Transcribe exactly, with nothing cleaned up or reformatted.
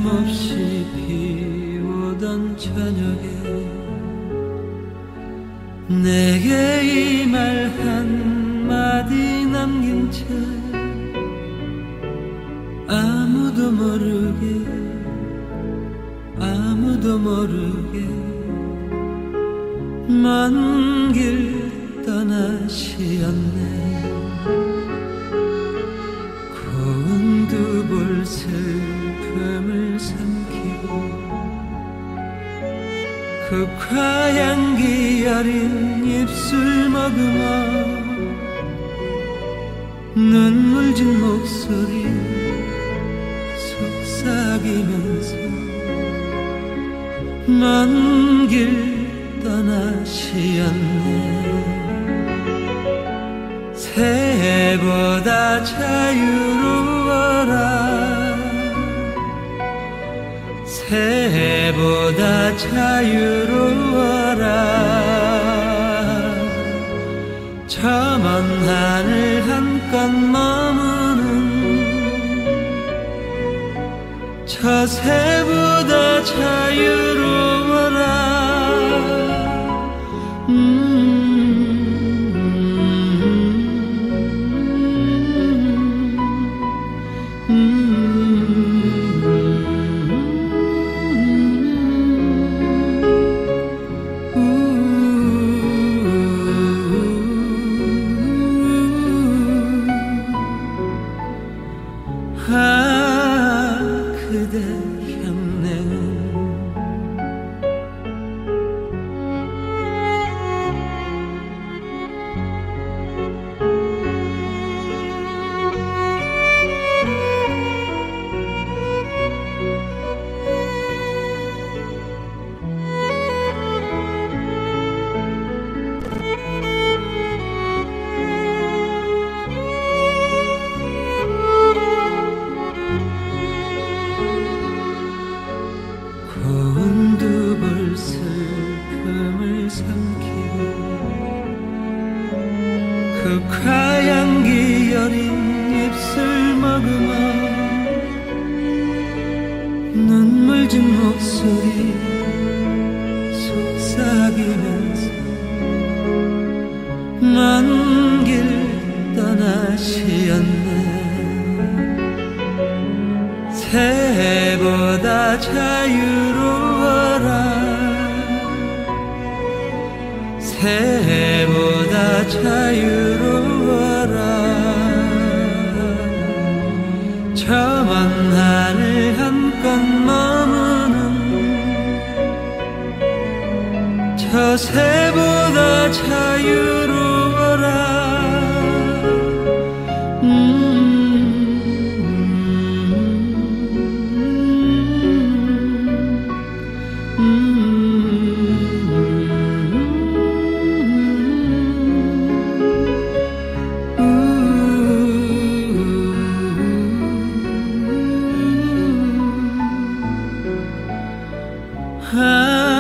어김없이 비오던 저녁에 내게 이 말 한마디 남긴 채 아무도 모르게 아무도 모르게 먼 길 떠나시었네. 고운 두 볼 슬픔을 삼키고 그 과향기 어린 입술 머금어 눈물 진 목소리 속삭이면서 먼 길 떠나시었네. 새해보다 자유로워라 새해보다 자유로워라. 저 먼 하늘 한껏 머무는 저 새보다 자유로워라. 그 과향기 어린 입술 머금어 눈물 진 목소리 속삭이면서 먼 길 떠나시었네. 새해보다 자유로워라 새해보다 자유로워라. 저 먼 하늘 한껏 머무는 저 새보다 자유로워라. 아